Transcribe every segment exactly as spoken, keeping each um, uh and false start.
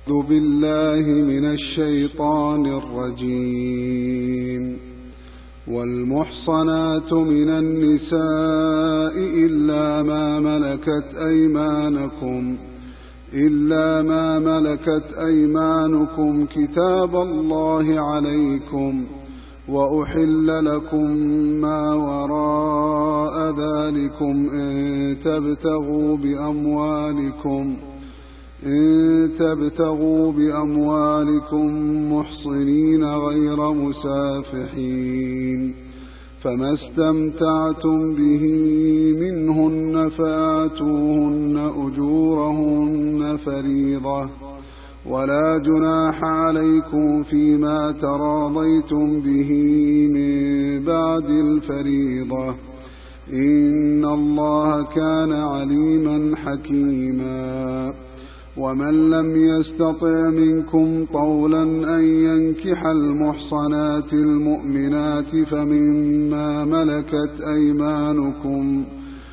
أعوذ بالله من الشيطان الرجيم. والمحصنات من النساء إلا ما ملكت أيمانكم إلا ما ملكت أيمانكم كتاب الله عليكم، وأحل لكم ما وراء ذلكم إن تبتغوا بأموالكم إن تبتغوا بأموالكم محصنين غير مسافحين، فما استمتعتم به منهن فآتوهن أجورهن فريضة، ولا جناح عليكم فيما تراضيتم به من بعد الفريضة، إن الله كان عليما حكيما. ومن لم يستطع منكم طولا أن ينكح المحصنات المؤمنات فمما ملكت أيمانكم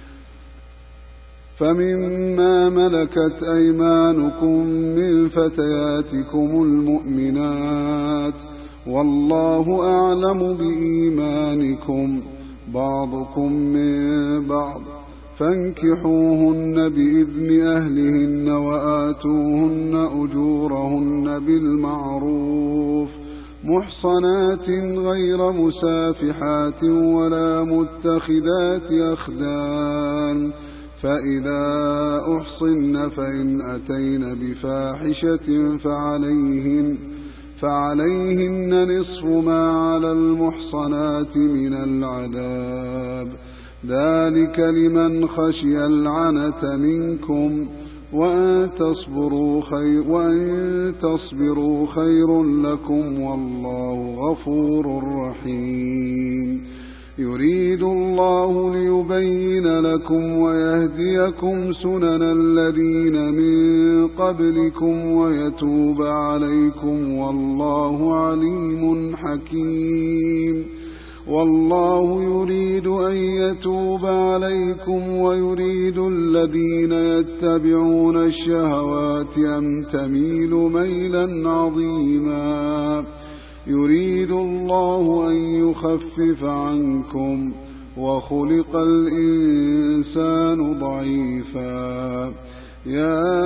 فمما ملكت أيمانكم من فتياتكم المؤمنات، والله أعلم بإيمانكم بعضكم من بعض، فانكحوهن بإذن أهلهن وآتوهن أجورهن بالمعروف محصنات غير مسافحات ولا متخذات أخدان، فإذا أحصن فإن أتين بفاحشة فعليهن فعليهن نصف ما على المحصنات من العذاب، ذلك لمن خشي العنة منكم، وأن تصبروا خير, وأن تصبروا خير لكم، والله غفور رحيم. يريد الله ليبين لكم ويهديكم سنن الذين من قبلكم ويتوب عليكم، والله عليم حكيم. والله يريد أن يتوب عليكم ويريد الذين يتبعون الشهوات أن تميلوا ميلا عظيما. يريد الله أن يخفف عنكم، وخلق الإنسان ضعيفا. يا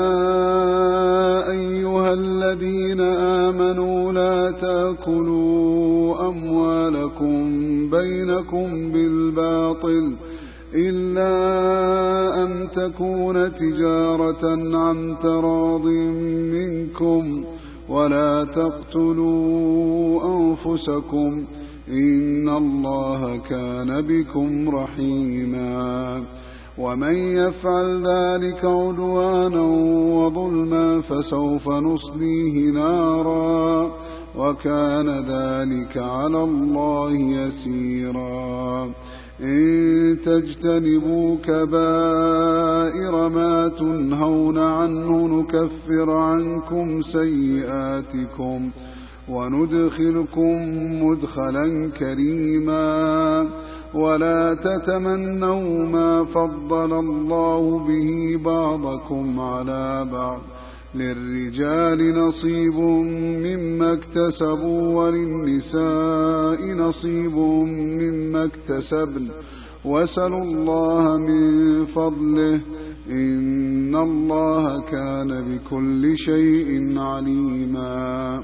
أيها الذين آمنوا لا تأكلوا أموالكم بينكم بالباطل إلا أن تكون تجارة عن تراض منكم، ولا تقتلوا أنفسكم إن الله كان بكم رحيما. ومن يفعل ذلك عدوانا وظلما فسوف نصليه نارا، وكان ذلك على الله يسيرا. إن تجتنبوا كبائر ما تنهون عنه نكفر عنكم سيئاتكم وندخلكم مدخلا كريما. ولا تتمنوا ما فضل الله به بعضكم على بعض، للرجال نصيب مما اكتسبوا وللنساء نصيب مما اكتسبن، واسألوا الله من فضله إن الله كان بكل شيء عليما.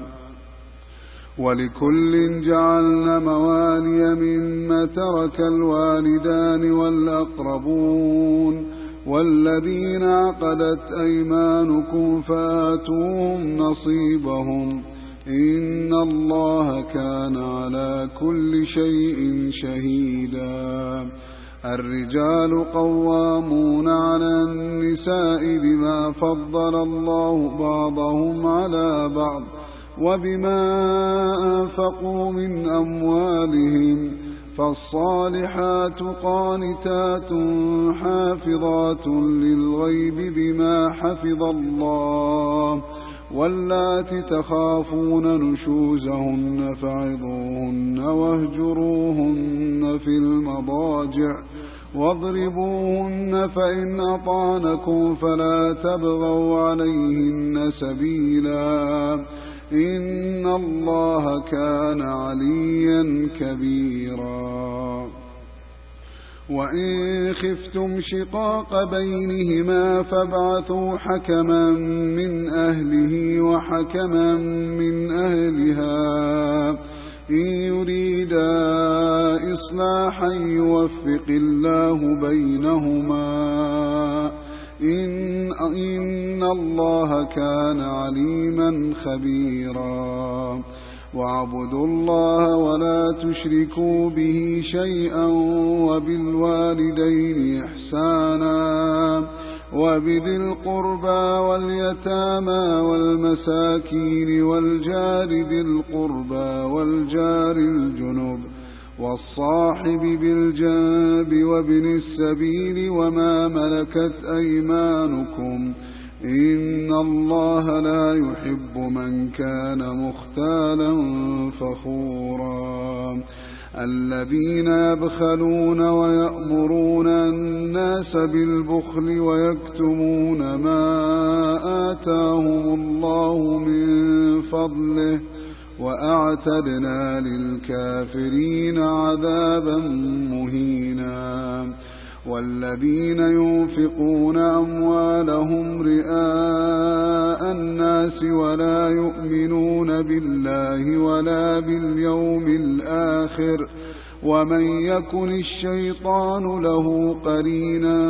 ولكل جعلنا موالي مما ترك الوالدان والأقربون والذين عقدت أيمانكم فآتوهم نصيبهم، إن الله كان على كل شيء شهيدا. الرجال قوامون على النساء بما فضل الله بعضهم على بعض وبما أنفقوا من أموالهم، فالصالحات قانتات حافظات للغيب بما حفظ الله، واللاتي تخافون نشوزهن فعظوهن واهجروهن في المضاجع واضربوهن فإن أطعنكم فلا تبغوا عليهن سبيلا إن الله كان عليا كبيرا. وإن خفتم شقاق بينهما فابعثوا حكما من أهله وحكما من أهلها إن يريدا إصلاحا يوفق الله بينهما إن, إن الله كان عليما خبيرا. واعبدوا الله ولا تشركوا به شيئا وبالوالدين إحسانا وبذي القربى واليتامى والمساكين والجار ذي القربى والجار الجنب والصاحب بالجنب وابن السبيل وما ملكت أيمانكم إن الله لا يحب من كان مختالا فخورا. الذين يبخلون ويأمرون الناس بالبخل ويكتمون ما آتاهم الله من فضله وأعتدنا للكافرين عذابا مهينا. والذين ينفقون أموالهم رئاء الناس ولا يؤمنون بالله ولا باليوم الآخر ومن يكن الشيطان له قرينا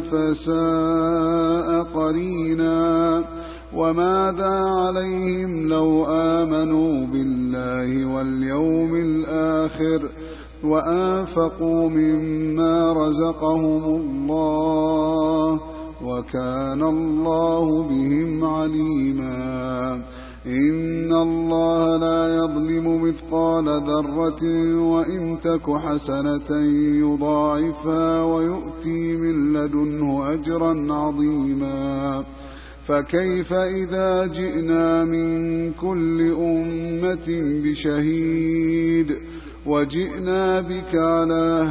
فساء قرينا. وماذا عليهم لو آمنوا بالله واليوم الآخر وأنفقوا مما رزقهم الله وكان الله بهم عليما. إن الله لا يظلم مثقال ذرة وإن تك حسنة يضاعفها ويؤتي من لدنه أجرا عظيما. فكيف إذا جئنا من كل أمة بشهيد وجئنا بك على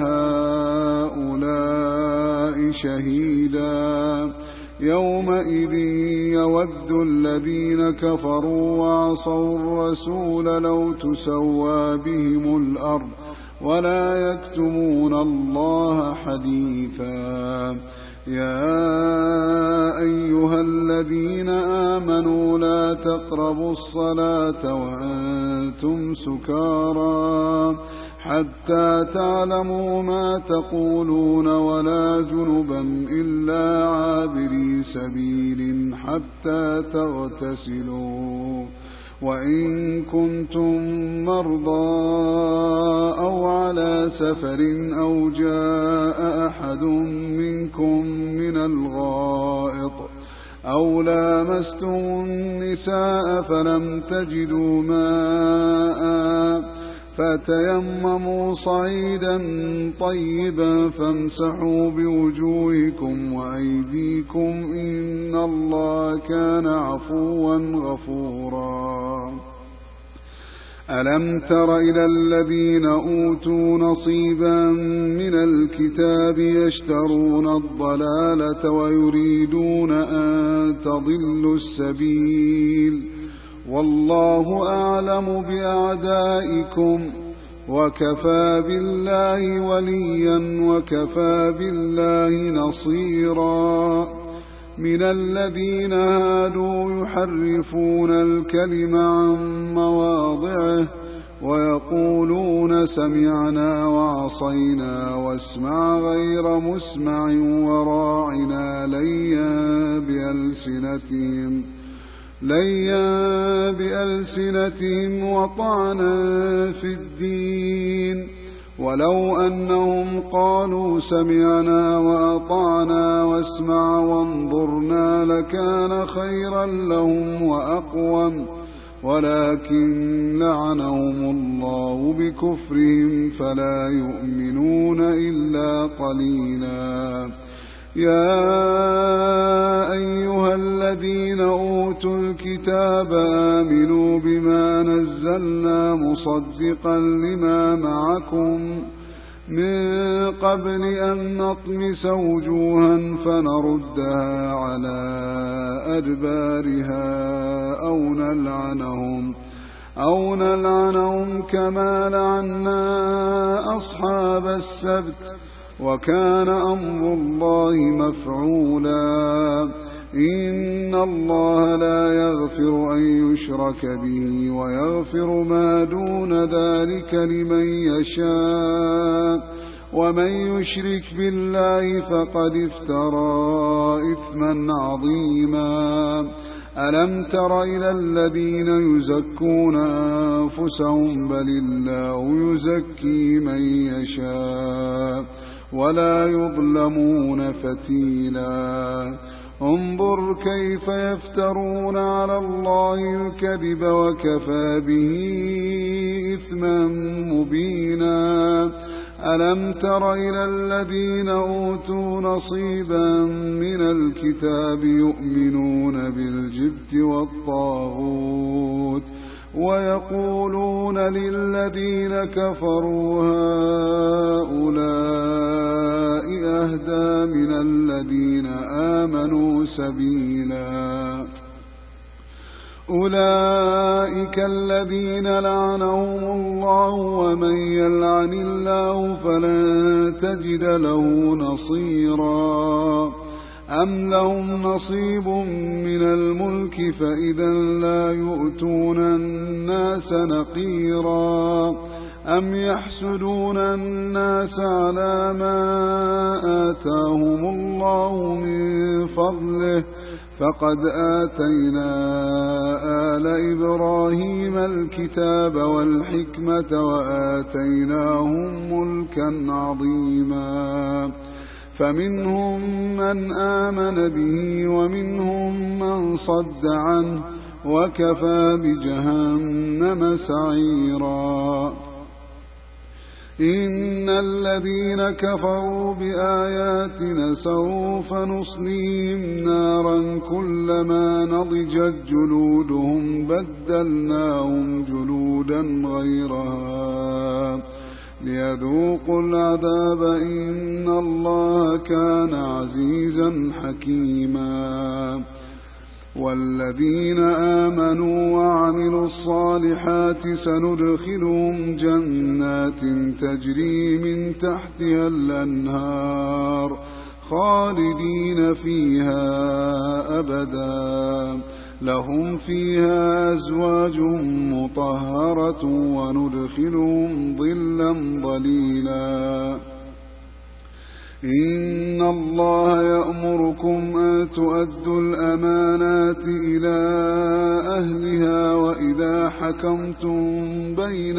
هؤلاء شهيدا يومئذ يود الذين كفروا وعصوا الرسول لو تسوى بهم الأرض ولا يكتمون الله حديثا. يا أيها الذين آمنوا لا تقربوا الصلاة وأنتم سكارى حتى تعلموا ما تقولون ولا جنبا إلا عابري سبيل حتى تغتسلوا وإن كنتم مرضى أو على سفر أو جاء أحد منكم من الغائط أو لامستم النساء فلم تجدوا ماء فتيمموا صعيدا طيبا فامسحوا بوجوهكم وأيديكم إن الله كان عفوا غفورا. ألم تر إلى الذين أوتوا نصيبا من الكتاب يشترون الضلالة ويريدون أن تضلوا السبيل والله أعلم بأعدائكم وكفى بالله وليا وكفى بالله نصيرا. من الذين هادوا يحرفون الكلم عن مواضعه ويقولون سمعنا وعصينا واسمع غير مسمع وراعنا ليا بألسنتهم ليا بألسنتهم وطعنا في الدين ولو أنهم قالوا سمعنا وأطعنا واسمع وانظرنا لكان خيرا لهم وأقوم ولكن لعنهم الله بكفرهم فلا يؤمنون إلا قليلا. يا أيها الذين أوتوا الكتاب آمنوا بما نزلنا مصدقا لما معكم من قبل أن نطمس وجوها فنردها على أدبارها أو نلعنهم أو نلعنهم كما لعنا أصحاب السبت وكان أمر الله مفعولا إن الله لا يغفر أن يشرك به ويغفر ما دون ذلك لمن يشاء ومن يشرك بالله فقد افترى إثما عظيما ألم تر إلى الذين يزكون أنفسهم بل الله يزكي من يشاء ولا يظلمون فتيلا انظر كيف يفترون على الله الكذب وكفى به إثما مبينا ألم تر إلى الذين أوتوا نصيبا من الكتاب يؤمنون بالجبت والطاغوت ويقولون للذين كفروا هؤلاء أهدى من الذين آمنوا سبيلا أولئك الذين لعنهم الله ومن يلعن الله فلن تجد له نصيرا أم لهم نصيب من الملك فإذا لا يؤتون الناس نقيرا أم يحسدون الناس على ما آتاهم الله من فضله فقد آتينا آل إبراهيم الكتاب والحكمة وآتيناهم ملكا عظيما فمنهم من آمن به ومنهم من صد عنه وكفى بجهنم سعيرا إن الذين كفروا بآياتنا سوف نصليهم نارا كلما نضجت جلودهم بدلناهم جلودا غيرها ليذوقوا العذاب إن الله كان عزيزا حكيما والذين آمنوا وعملوا الصالحات سندخلهم جنات تجري من تحتها الأنهار خالدين فيها أبدا لهم فيها أزواج مطهرة وندخلهم ظلا ظليلا إن الله يأمركم أن تؤدوا الأمانات إلى أهلها وإذا حكمتم بين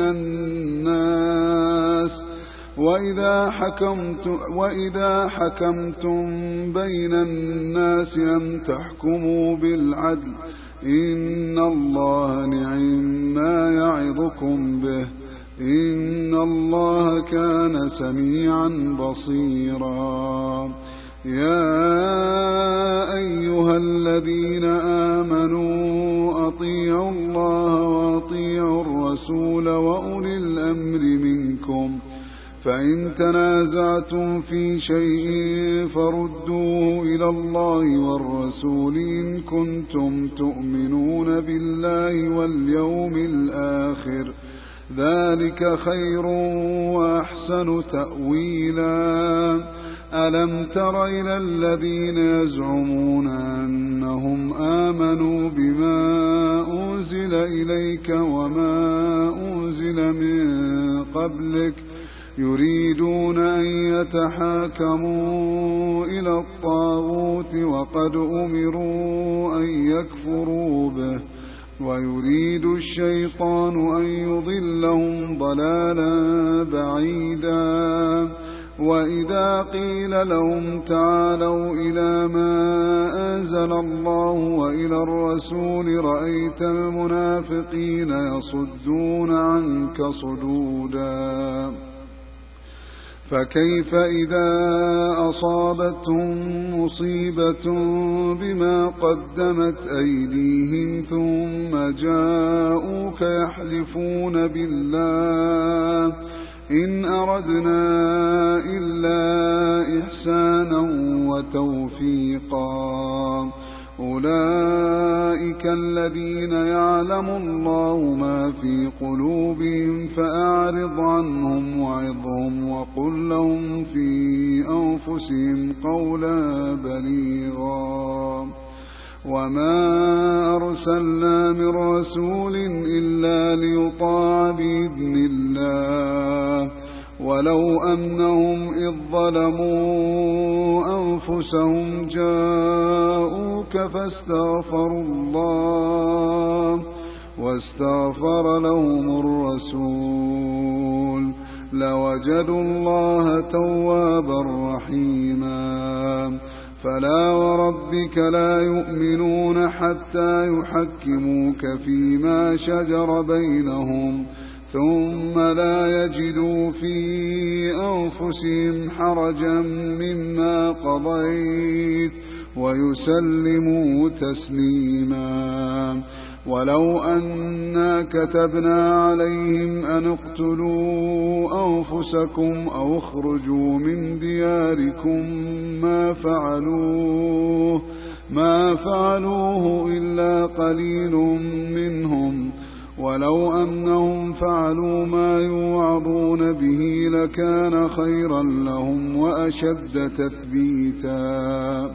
الناس وإذا حكمتم, وإذا حكمتم بين الناس أن تحكموا بالعدل إن الله نعم ما يعظكم به إن الله كان سميعا بصيرا يا أيها الذين آمنوا أطيعوا الله وأطيعوا الرسول وأولي الأمر منكم فإن تنازعتم في شيء فردوه إلى الله والرسول إن كنتم تؤمنون بالله واليوم الآخر ذلك خير وأحسن تأويلا ألم تر إلى الذين يزعمون أنهم آمنوا بما أنزل إليك وما أنزل من قبلك يريدون أن يتحاكموا إلى الطاغوت وقد أمروا أن يكفروا به ويريد الشيطان أن يضلهم ضلالا بعيدا وإذا قيل لهم تعالوا إلى ما أنزل الله وإلى الرسول رأيت المنافقين يصدون عنك صدودا فكيف إذا أصابتهم مصيبة بما قدمت أيديهم ثم جاءوك يحلفون بالله إن أردنا إلا إحسانا وتوفيقا أولئك الذين يعلم الله ما في قلوبهم فأعرض عنهم وعظهم وقل لهم في أنفسهم قولا بليغا وما أرسلنا من رسول إلا ليطاع بإذن الله ولو أنهم إذ ظلموا أنفسهم جاءوك فاستغفروا الله واستغفر لهم الرسول لوجدوا الله توابا رحيما فلا وربك لا يؤمنون حتى يحكموك فيما شجر بينهم ثم لا يجدوا في أنفسهم حرجا مما قضيت ويسلموا تسليما ولو أنا كتبنا عليهم أن اقتلوا أنفسكم أو اخرجوا من دياركم ما فعلوه ما فعلوه إلا قليل منهم ولو أنهم فعلوا ما يوعظون به لكان خيرا لهم وأشد تثبيتا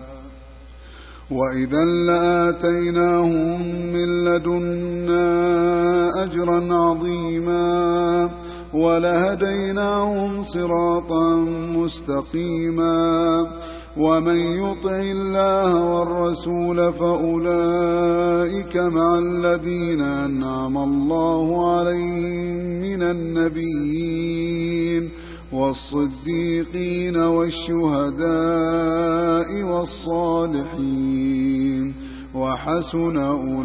وإذا لآتيناهم من لدنا أجرا عظيما ولهديناهم صراطا مستقيما ومن يطع الله والرسول فأولئك مع الذين أنعم الله عليهم من النبيين والصديقين والشهداء والصالحين وحسن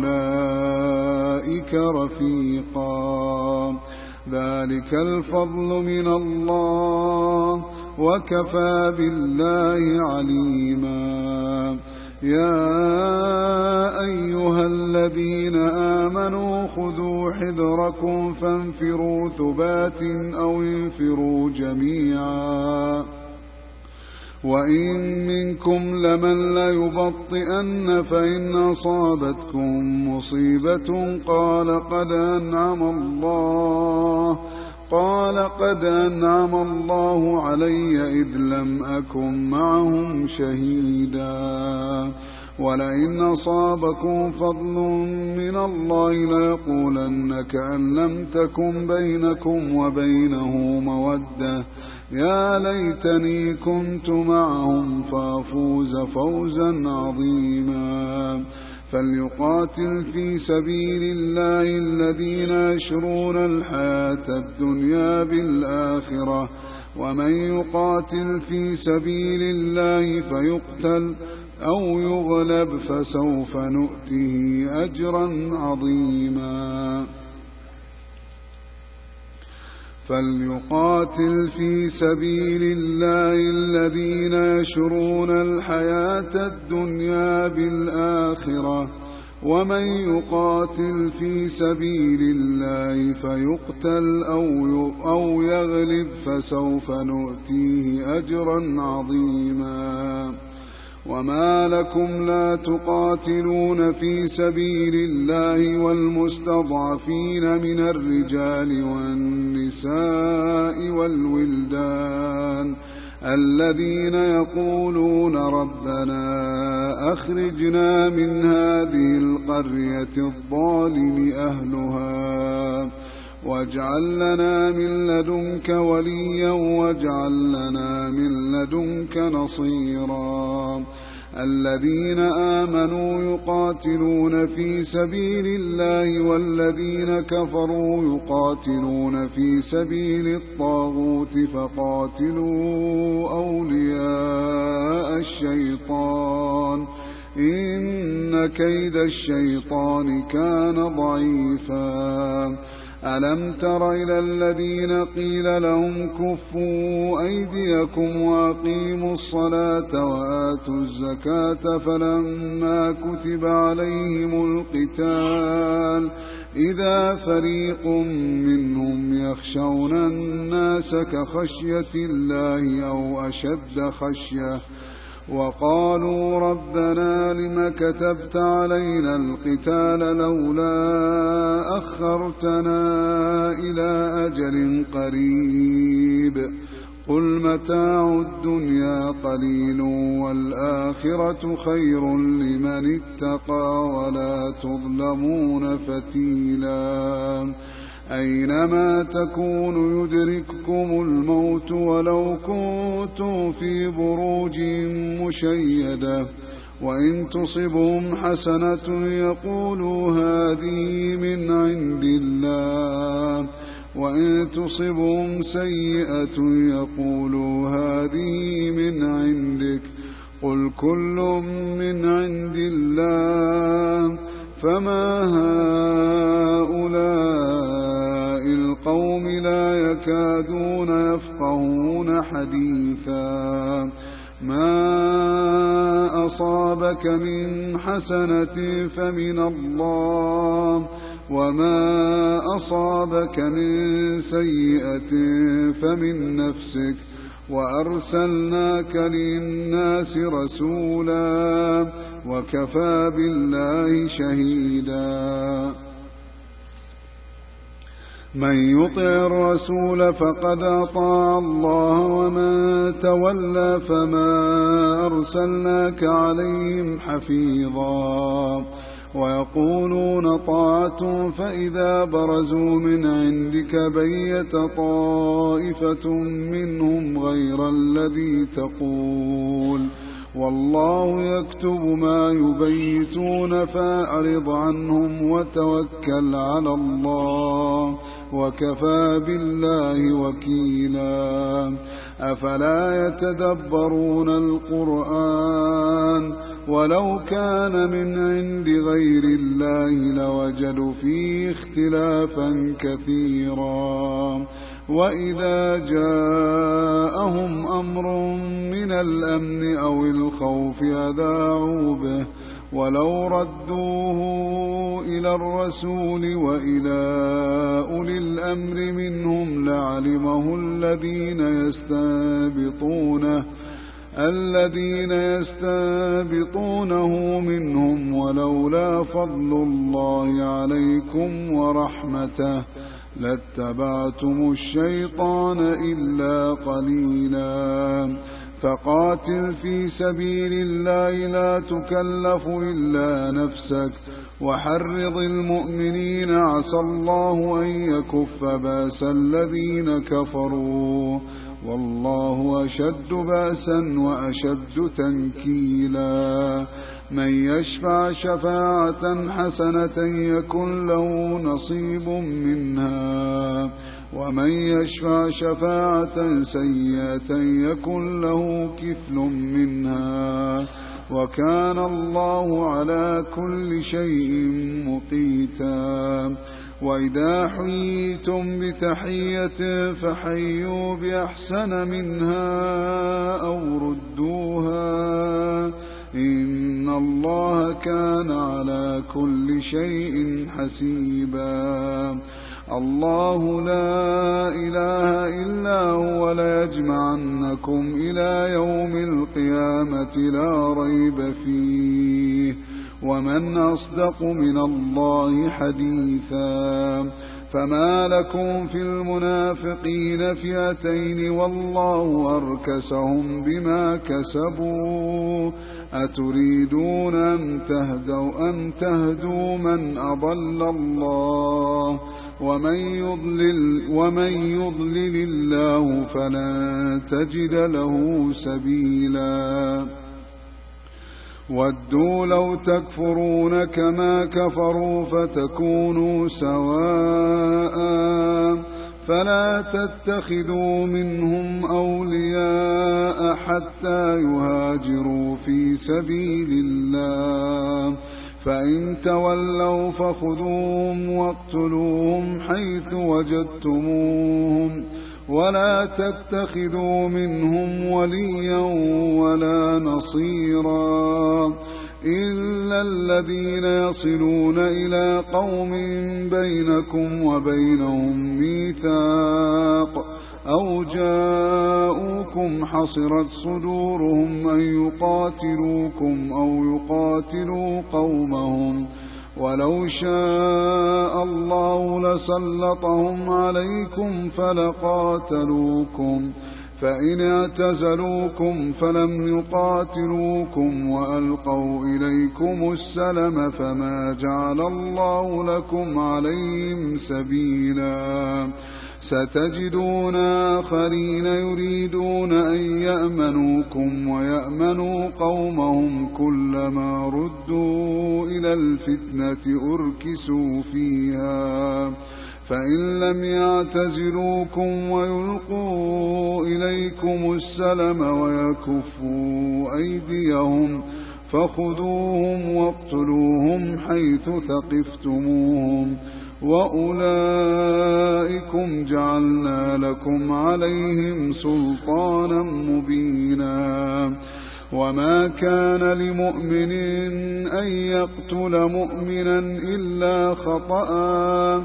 أولئك رفيقا ذلك الفضل من الله وكفى بالله عليما يا أيها الذين آمنوا خذوا حذركم فانفروا ثبات أو انفروا جميعا وإن منكم لمن ليبطئن فإن أصابتكم مصيبة قال قد أنعم الله قال قد أنعم الله علي إذ لم أكن معهم شهيدا ولئن أصابكم فضل من الله ليقولن كأن لم تكن بينكم وبينه مودة يا ليتني كنت معهم فأفوز فوزا عظيما فليقاتل في سبيل الله الذين يشرون الحياة الدنيا بالآخرة ومن يقاتل في سبيل الله فيقتل أو يغلب فسوف نؤته أجرا عظيما فليقاتل في سبيل الله الذين يشرون الحياة الدنيا بالآخرة ومن يقاتل في سبيل الله فيقتل أو يغلب فسوف نؤتيه أجرا عظيما وما لكم لا تقاتلون في سبيل الله والمستضعفين من الرجال والنساء والولدان الذين يقولون ربنا أخرجنا من هذه القرية الظالم أهلها واجعل لنا من لدنك وليا واجعل لنا من لدنك نصيرا الذين آمنوا يقاتلون في سبيل الله والذين كفروا يقاتلون في سبيل الطاغوت فقاتلوا أولياء الشيطان إن كيد الشيطان كان ضعيفا ألم تر إلى الذين قيل لهم كفوا أيديكم وأقيموا الصلاة وآتوا الزكاة فلما كتب عليهم القتال إذا فريق منهم يخشون الناس كخشية الله أو أشد خشية وقالوا ربنا لم كتبت علينا القتال لولا أخرتنا إلى أجل قريب قل متاع الدنيا قليل والآخرة خير لمن اتقى ولا تظلمون فتيلا أينما تكونوا يدرككم الموت ولو كنتم في بروج مشيدة وإن تصبهم حسنة يقولوا هذه من عند الله وإن تصبهم سيئة يقولوا هذه من عندك قل كل من عند الله فما هؤلاء القوم لا يكادون يفقهون حديثا ما أصابك من حسنة فمن الله وما أصابك من سيئة فمن نفسك وأرسلناك للناس رسولا وكفى بالله شهيدا من يطع الرسول فقد أطاع الله ومن تولى فما أرسلناك عليهم حفيظا ويقولون طاعة فإذا برزوا من عندك بيت طائفة منهم غير الذي تقول والله يكتب ما يبيتون فأعرض عنهم وتوكل على الله وكفى بالله وكيلا أفلا يتدبرون القرآن ولو كان من عند غير الله لوجدوا فيه اختلافا كثيرا وإذا جاءهم أمر من الأمن أو الخوف أذاعوا به ولو ردوه إلى الرسول وإلى أولي الأمر منهم لعلمه الذين يستنبطونه الذين يستنبطونه منهم ولولا فضل الله عليكم ورحمته لاتبعتم الشيطان إلا قليلا فقاتل في سبيل الله لا تكلف إلا نفسك وحرض المؤمنين عسى الله أن يكف بأس الذين كفروا والله أشد بأسا وأشد تنكيلا من يشفع شفاعة حسنة يكن له نصيب منها ومن يشفع شفاعة سيئة يكن له كفل منها وكان الله على كل شيء مقيتا وإذا حييتم بتحية فحيوا بأحسن منها أو ردوها إن الله كان على كل شيء حسيبا الله لا إله إلا هو ليجمعنكم إلى يوم القيامة لا ريب فيه ومن أصدق من الله حديثا فما لكم في المنافقين فئتين والله أركسهم بما كسبوا أتريدون أن تهدوا, أن تهدوا من أضل الله ومن يضلل, ومن يضلل الله فلن تجد له سبيلا ودوا لو تكفرون كما كفروا فتكونوا سواء فلا تتخذوا منهم أولياء حتى يهاجروا في سبيل الله فإن تولوا فخذوهم واقتلوهم حيث وجدتموهم ولا تتخذوا منهم وليا ولا نصيرا إلا الذين يصلون إلى قوم بينكم وبينهم ميثاق أو جاءوكم حصرت صدورهم أن يقاتلوكم أو يقاتلوا قومهم ولو شاء الله لسلطهم عليكم فلقاتلوكم فإن اعتزلوكم فلم يقاتلوكم وألقوا إليكم السلم فما جعل الله لكم عليهم سبيلا ستجدون آخرين يريدون أن يأمنوكم ويأمنوا قومهم كلما ردوا إلى الفتنة أركسوا فيها فإن لم يعتزلوكم ويلقوا إليكم السلم ويكفوا أيديهم فخذوهم واقتلوهم حيث ثقفتموهم وأولئكم جعلنا لكم عليهم سلطانا مبينا وما كان لمؤمن أن يقتل مؤمنا إلا خطأ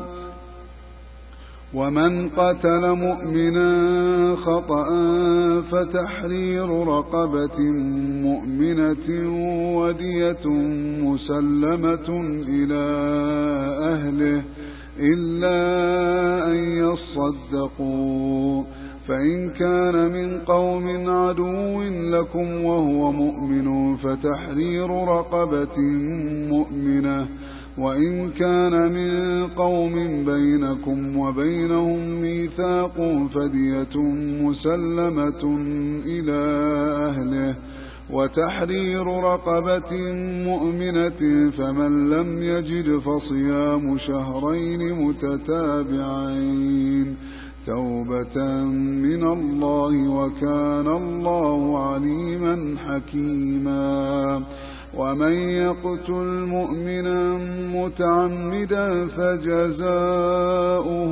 ومن قتل مؤمنا خطأ فتحرير رقبة مؤمنة ودية مسلمة إلى أهله إلا أن يصدقوا فإن كان من قوم عدو لكم وهو مؤمن فتحرير رقبة مؤمنة وإن كان من قوم بينكم وبينهم ميثاق فدية مسلمة إلى أهله وتحرير رقبة مؤمنة فمن لم يجد فصيام شهرين متتابعين توبة من الله وكان الله عليما حكيما ومن يقتل مؤمنا متعمدا فجزاؤه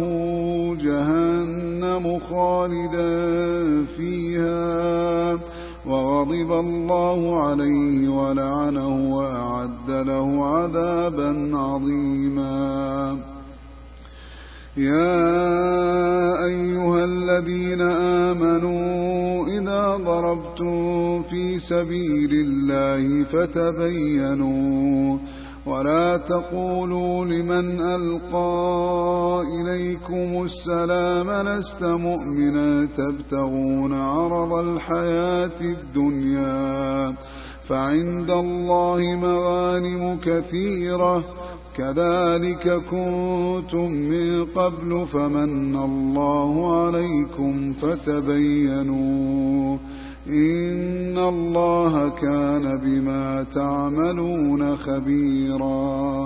جهنم خالدا فيها وغضب الله عليه ولعنه وأعد له عذابا عظيما يا أيها الذين آمنوا إذا ضربتم في سبيل الله فتبينوا ولا تقولوا لمن ألقى إليكم السلام لست مؤمنا تبتغون عرض الحياة الدنيا فعند الله مغانم كثيرة كذلك كنتم من قبل فمن الله عليكم فتبينوا إن الله كان بما تعملون خبيرا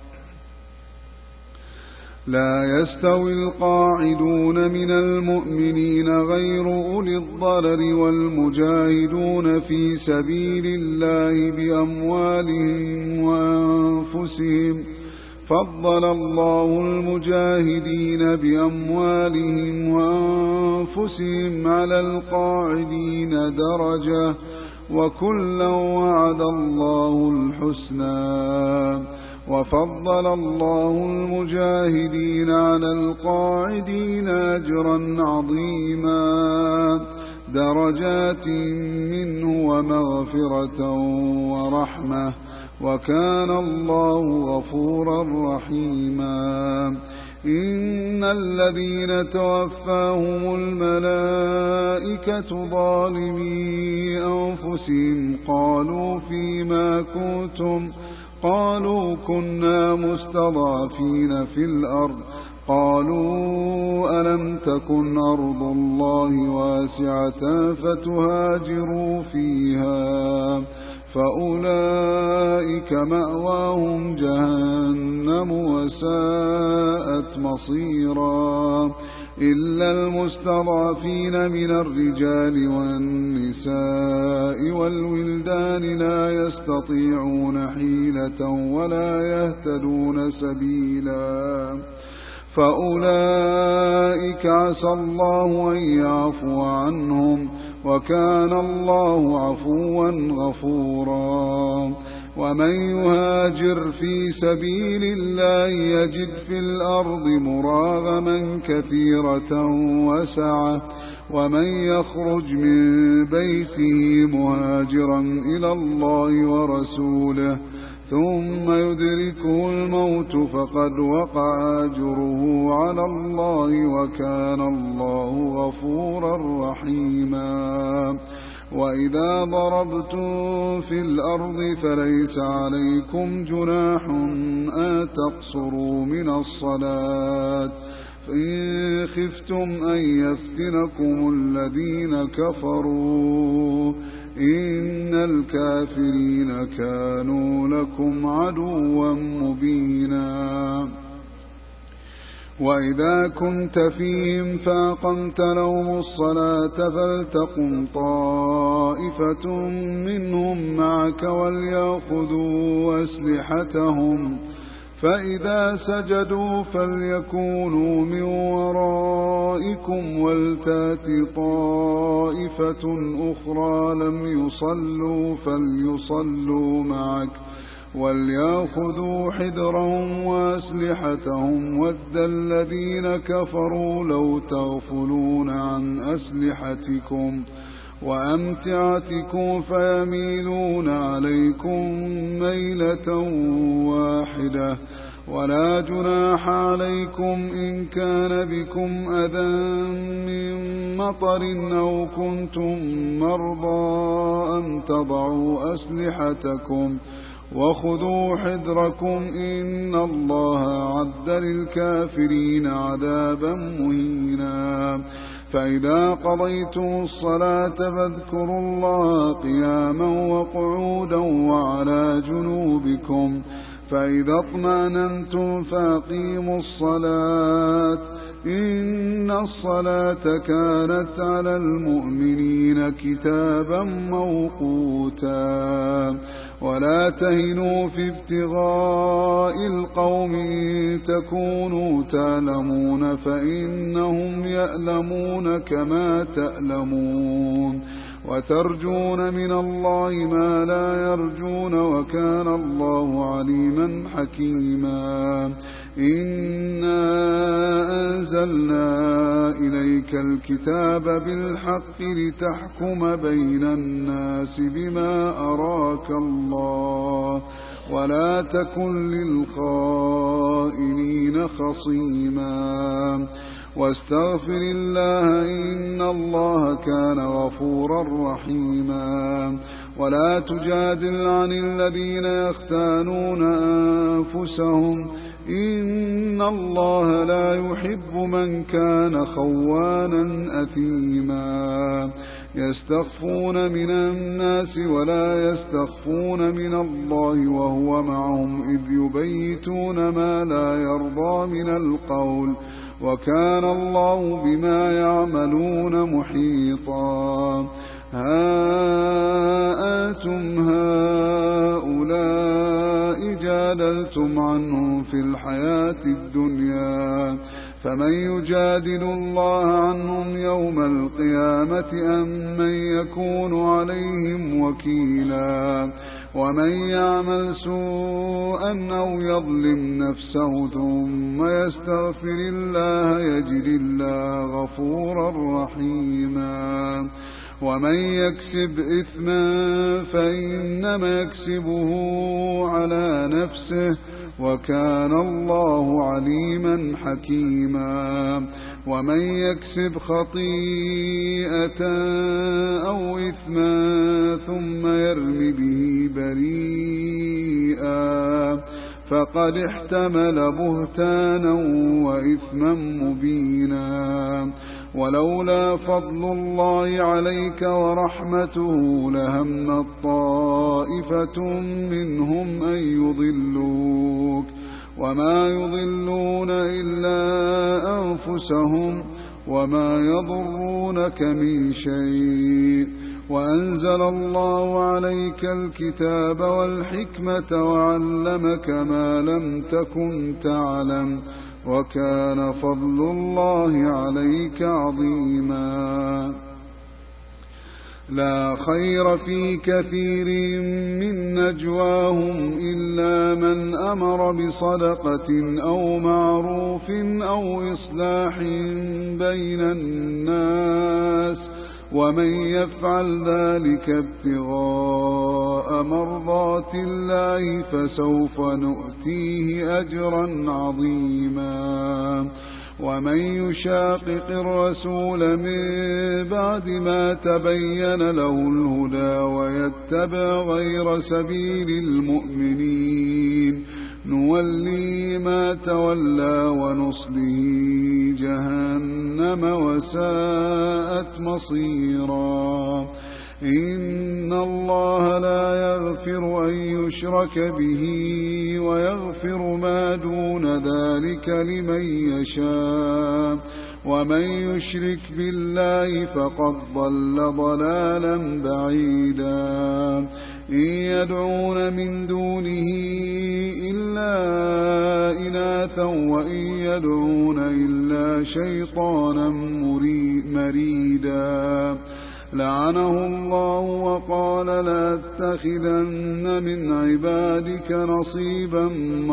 لا يستوي القاعدون من المؤمنين غير أولي الضرر والمجاهدون في سبيل الله بأموالهم وأنفسهم فضل الله المجاهدين بأموالهم وأنفسهم على القاعدين درجة وكلا وعد الله الحسنى وفضل الله المجاهدين على القاعدين أجرا عظيما درجات منه ومغفرة ورحمة وكان الله غفورا رحيما إن الذين توفاهم الملائكة ظالمي أنفسهم قالوا فيما كنتم قالوا كنا مستضعفين في الأرض قالوا ألم تكن أرض الله واسعة فتهاجروا فيها فأولئك مأواهم جهنم وساءت مصيرا إلا المستضعفين من الرجال والنساء والولدان لا يستطيعون حيلة ولا يهتدون سبيلا فأولئك عسى الله أن يعفو عنهم وكان الله عفوا غفورا ومن يهاجر في سبيل الله يجد في الأرض مراغما كثيرة وسعة ومن يخرج من بيته مهاجرا إلى الله ورسوله ثم يدركه الموت فقد وقع أجره على الله وكان الله غفورا رحيما. وإذا ضربتم في الأرض فليس عليكم جناح أن تقصروا من الصلاة فإن خفتم أن يفتنكم الذين كفروا إن الكافرين كانوا لكم عدوا مبينا. وإذا كنت فيهم فأقمت لهم الصلاة فلتقم طائفة منهم معك وليأخذوا أسلحتهم فإذا سجدوا فليكونوا من ورائكم ولتأت طائفة أخرى لم يصلوا فليصلوا معك وليأخذوا حذرهم وأسلحتهم ود الذين كفروا لو تغفلون عن أسلحتكم وأمتعتكم فيميلون عليكم ميلة واحدة ولا جناح عليكم إن كان بكم أذى من مطر أو كنتم مرضى أن تضعوا أسلحتكم وخذوا حذركم إن الله أعد للكافرين عذابا مهينا. فإذا قضيتم الصلاة فاذكروا الله قياما وقعودا وعلى جنوبكم فإذا اطمأننتم فأقيموا الصلاة إن الصلاة كانت على المؤمنين كتابا موقوتا. ولا تهنوا في ابتغاء القوم إن تكونوا تعلمون فإنهم يألمون كما تألمون وترجون من الله ما لا يرجون وكان الله عليما حكيما. إنا أنزلنا إليك الكتاب بالحق لتحكم بين الناس بما أراك الله ولا تكن للخائنين خصيما واستغفر الله إن الله كان غفورا رحيما. ولا تجادل عن الذين يختانون أنفسهم إن الله لا يحب من كان خوانا أثيما. يستخفون من الناس ولا يستخفون من الله وهو معهم إذ يبيتون ما لا يرضى من القول وكان الله بما يعملون محيطا. ها أنتم هؤلاء جادلتم عنهم في الحياة الدنيا فمن يجادل الله عنهم يوم القيامة أم من يكون عليهم وكيلا. ومن يعمل سوءا أو يظلم نفسه ثم يستغفر الله يجد الله غفورا رحيما. ومن يكسب إثما فإنما يكسبه على نفسه وكان الله عليما حكيما. ومن يكسب خطيئة أو إثما ثم يرم به بريئا فقد احتمل بهتانا وإثما مبينا. ولولا فضل الله عليك ورحمته لهمت طائفة منهم أن يضلوك وما يضلون إلا أنفسهم وما يضرونك من شيء. وأنزل الله عليك الكتاب والحكمة وعلمك ما لم تكن تعلم وكان فضل الله عليك عظيما. لا خير في كثير من نجواهم إلا من أمر بصدقة أو معروف أو إصلاح بين الناس ومن يفعل ذلك ابتغاء مرضات الله فسوف نؤتيه أجرا عظيما ومن يشاقق الرسول من بعد ما تبين له الهدى ويتبع غير سبيل المؤمنين نولي ما تولى ونصله جهنم وساءت مصيرا إن الله لا يغفر أن يشرك به ويغفر ما دون ذلك لمن يشاء ومن يشرك بالله فقد ضل ضلالا بعيدا إن يدعون من دونه إلا إناثا وإن يدعون إلا شيطانا مريدا لعنه الله وقال لأتخذن من عبادك نصيبا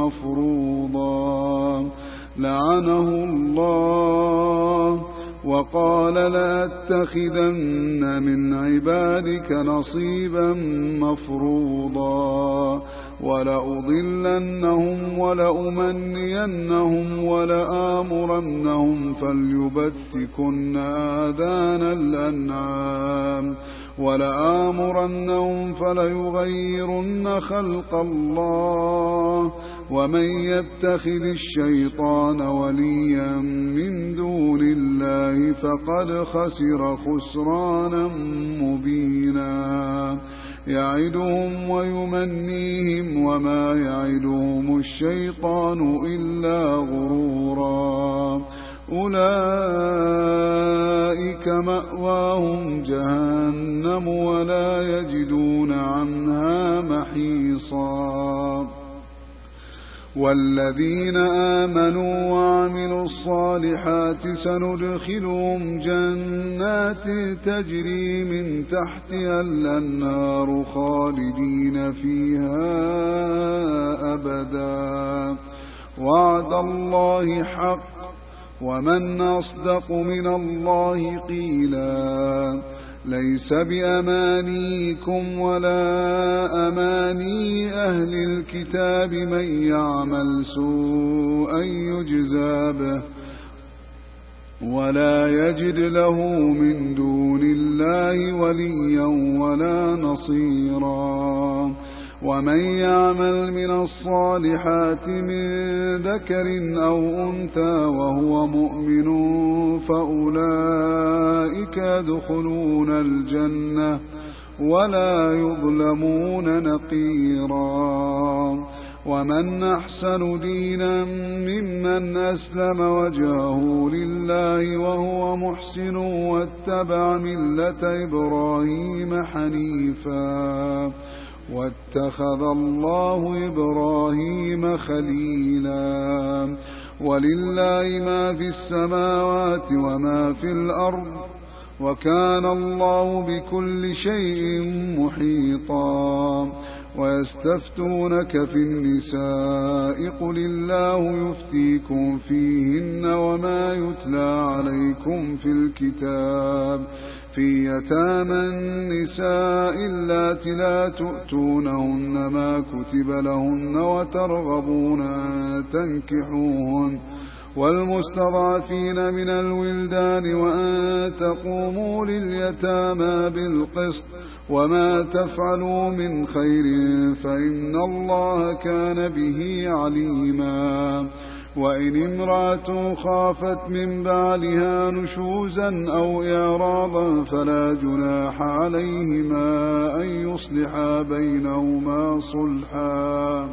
مفروضا لعنه الله وقال لأتخذن من عبادك نصيبا مفروضا ولأضلنهم ولأمنينهم ولآمرنهم فليبتكن آذان الأنعام ولآمرنهم فليغيرن خلق الله ومن يتخذ الشيطان وليا من دون الله فقد خسر خسرانا مبينا يعدهم ويمنيهم وما يعدهم الشيطان إلا غرورا أولئك مأواهم جهنم ولا يجدون عنها محيصا والذين آمنوا وعملوا الصالحات سندخلهم جنات تجري من تحتها الأنهار خالدين فيها أبدا وعد الله حق ومن أصدق من الله قيلا ليس بأمانيكم ولا أماني أهل الكتاب من يعمل سوءا يجزى به ولا يجد له من دون الله وليا ولا نصيرا ومن يعمل من الصالحات من ذكر أو أنثى وهو مؤمن فأولئك يدخلون الجنة ولا يظلمون نقيرا ومن أحسن دينا ممن أسلم وجهه لله وهو محسن واتبع ملة إبراهيم حنيفا واتخذ الله إبراهيم خليلا ولله ما في السماوات وما في الأرض وكان الله بكل شيء محيطا ويستفتونك في النساء قل الله يفتيكم فيهن وما يتلى عليكم في الكتاب في يتامى النساء اللاتي لا تؤتونهن ما كتب لهن وترغبون أن تنكحوهن والمستضعفين من الولدان وأن تقوموا لليتامى بالقسط وما تفعلوا من خير فإن الله كان به عليما وإن امرأة خافت من بعلها نشوزا أو إعراضا فلا جناح عليهما أن يصلحا بينهما صلحا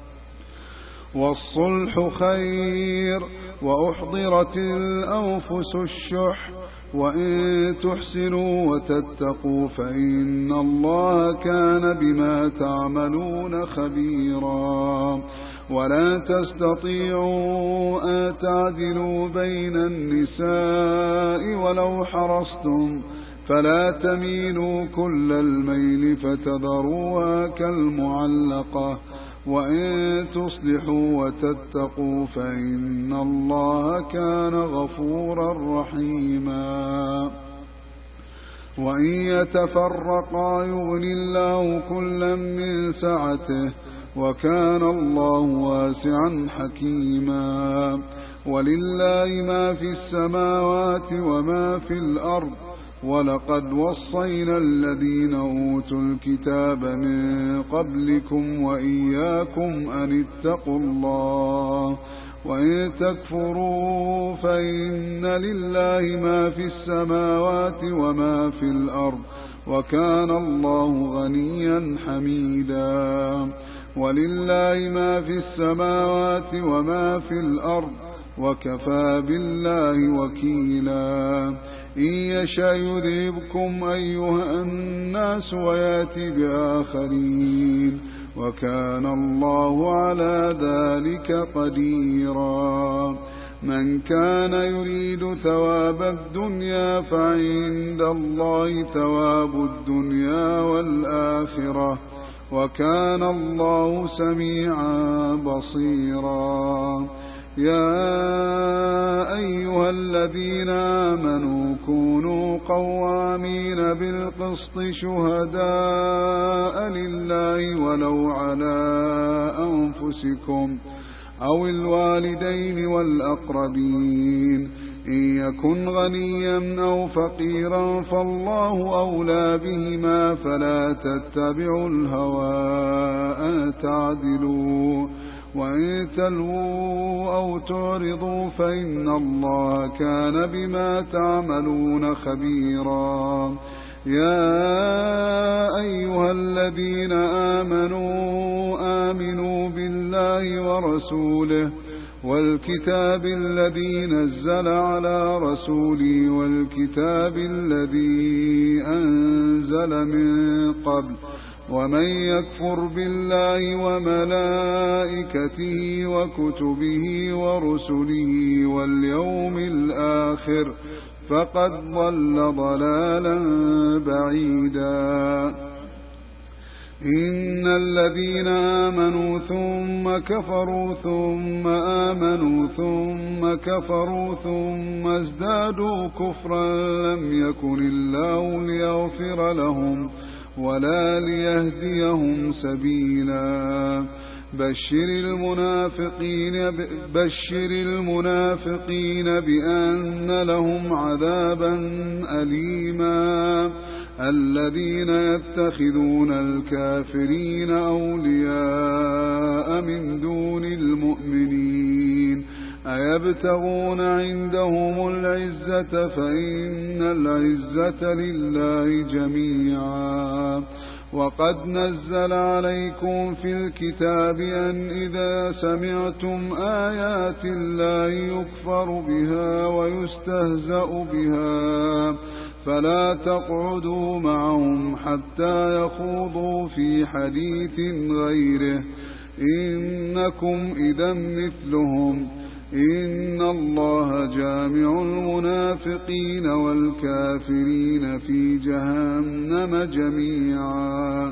والصلح خير وأحضرت الأنفس الشح وإن تحسنوا وتتقوا فإن الله كان بما تعملون خبيرا ولا تستطيعوا أن تعدلوا بين النساء ولو حرصتم فلا تميلوا كل الميل فتذروها كالمعلقة وإن تصلحوا وتتقوا فإن الله كان غفورا رحيما وإن يتفرقا يغني الله كلا من سعته وكان الله واسعا حكيما ولله ما في السماوات وما في الأرض ولقد وصينا الذين أوتوا الكتاب من قبلكم وإياكم أن اتقوا الله وإن تكفروا فإن لله ما في السماوات وما في الأرض وكان الله غنيا حميدا ولله ما في السماوات وما في الأرض وكفى بالله وكيلا إن يشاء يذهبكم أيها الناس ويأتي بآخرين وكان الله على ذلك قديرا من كان يريد ثواب الدنيا فعند الله ثواب الدنيا والآخرة وكان الله سميعا بصيرا يا أيها الذين آمنوا كونوا قوامين بالقسط شهداء لله ولو على أنفسكم أو الوالدين والأقربين إن يكن غنيا أو فقيرا فالله أولى بهما فلا تتبعوا الهوى أن تعدلوا وإن تلووا أو تعرضوا فإن الله كان بما تعملون خبيرا يا أيها الذين آمنوا آمنوا بالله ورسوله والكتاب الذي نزل على رسوله والكتاب الذي أنزل من قبل ومن يكفر بالله وملائكته وكتبه ورسله واليوم الآخر فقد ضل ضلالا بعيدا إن الذين آمنوا ثم كفروا ثم آمنوا ثم كفروا ثم ازدادوا كفرا لم يكن الله ليغفر لهم ولا ليهديهم سبيلا بشر المنافقين بشر المنافقين بأن لهم عذابا أليما الذين يتخذون الكافرين أولياء من دون المؤمنين أيبتغون عندهم العزة فإن العزة لله جميعا وقد نزل عليكم في الكتاب أن إذا سمعتم آيات الله يكفر بها ويستهزأ بها فلا تقعدوا معهم حتى يخوضوا في حديث غيره إنكم إذا مثلهم إن الله جامع المنافقين والكافرين في جهنم جميعا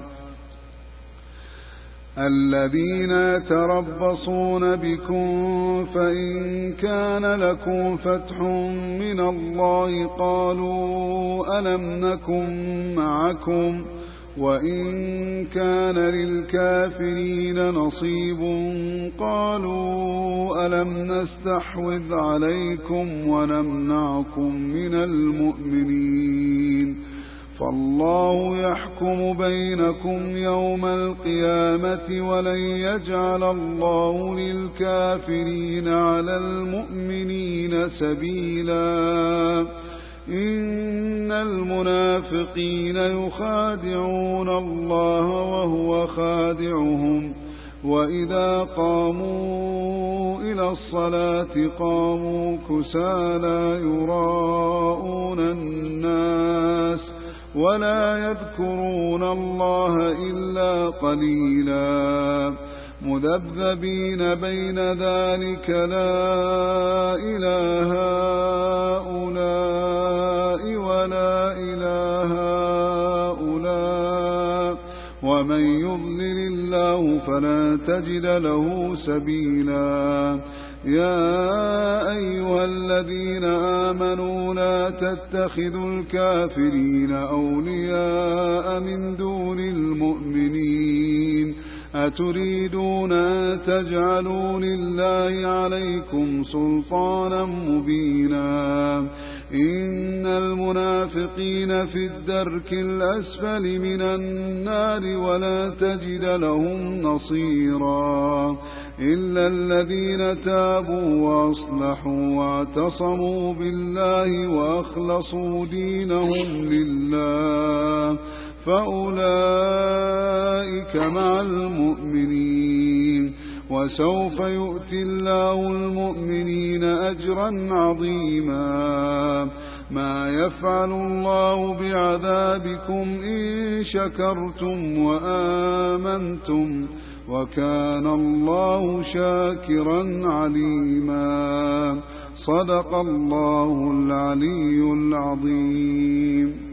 الذين يتربصون بكم فإن كان لكم فتح من الله قالوا ألم نكن معكم وإن كان للكافرين نصيب قالوا ألم نستحوذ عليكم ونمنعكم من المؤمنين فالله يحكم بينكم يوم القيامة ولن يجعل الله للكافرين على المؤمنين سبيلا إن المنافقين يخادعون الله وهو خادعهم وإذا قاموا إلى الصلاة قاموا كسالى يراءون الناس ولا يذكرون الله إلا قليلا مذبذبين بين ذلك لا إله هؤلاء ولا إله هؤلاء ومن يضلل الله فلا تجد له سبيلا. يا أيها الذين آمنوا لا تتخذوا الكافرين أولياء من دون المؤمنين أتريدون أن تجعلوا لله عليكم سلطانا مبينا إن المنافقين في الدرك الأسفل من النار ولا تجد لهم نصيرا إلا الذين تابوا وأصلحوا واعتصموا بالله وأخلصوا دينهم لله فأولئك مع المؤمنين وسوف يؤتي الله المؤمنين أجرا عظيما. ما يفعل الله بعذابكم إن شكرتم وآمنتم وكان الله شاكرا عليما. صدق الله العلي العظيم.